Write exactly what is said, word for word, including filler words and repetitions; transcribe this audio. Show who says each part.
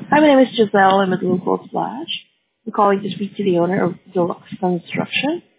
Speaker 1: Hi, my name is Giselle. I'm at Local Splash. I'm calling to speak to the owner of Deluxe Construction.